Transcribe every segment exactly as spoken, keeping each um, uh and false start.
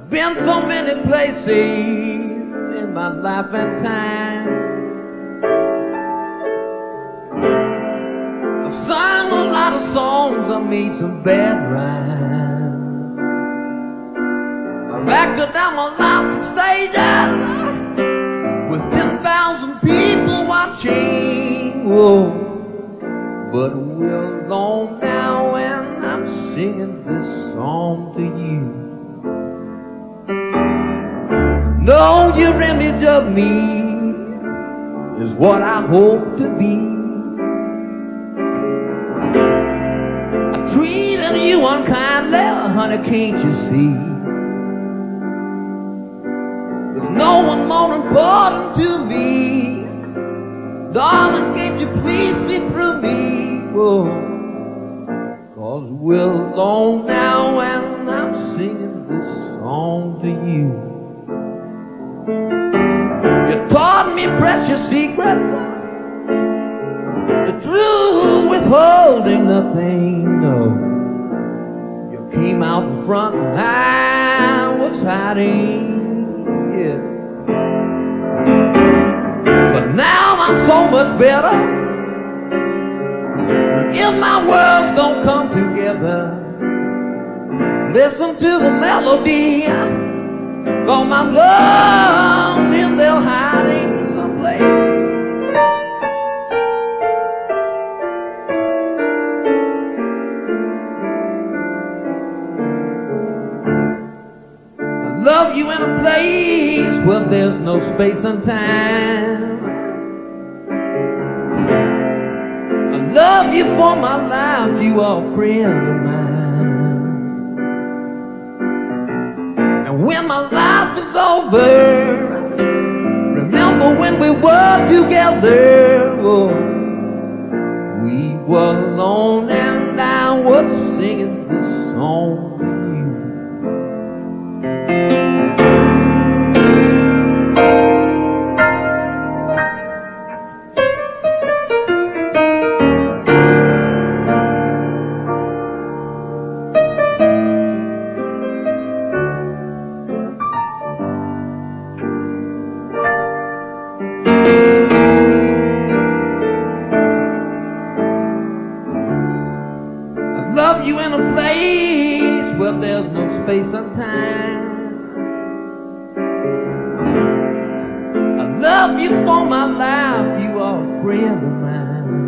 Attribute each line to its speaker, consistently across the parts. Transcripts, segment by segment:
Speaker 1: been so many places in my life and time. I've sung a lot of songs, I made some bad rhymes. I've acted out my life on stages with ten thousand people watching. Whoa. But we're alone now and I'm singing this song to you. No, your image of me is what I hope to be. I treated you unkindly, honey, can't you see? There's no one more important to me. Darling, can't you please see through me? Whoa. Cause we're alone now and I'm singing this song to you. You taught me precious secrets, the truth withholding nothing, no. You came out in front and I was hiding, yeah. But now I'm so much better. And if my words don't come together, listen to the melody. Cause my love is there hiding someplace. I love you in a place where there's no space and time. I love you for my life, you are a friend of mine. And when my life is over, remember when we were together. Oh, we were alone and I was singing this song to you. Love you in a place where there's no space and time. I love you for my life, you are a friend of mine.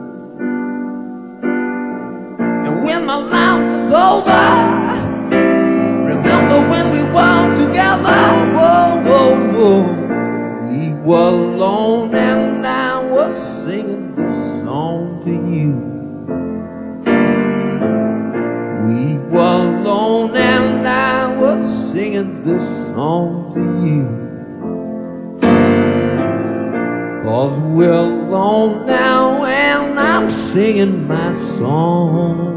Speaker 1: And when my life is over, remember when we were together. Whoa, whoa, whoa. We were alone and I was singing this song to you. We were alone and I was singing this song to you. Cause we're alone now and I'm singing my song.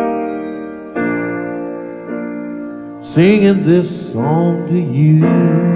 Speaker 1: Singing this song to you.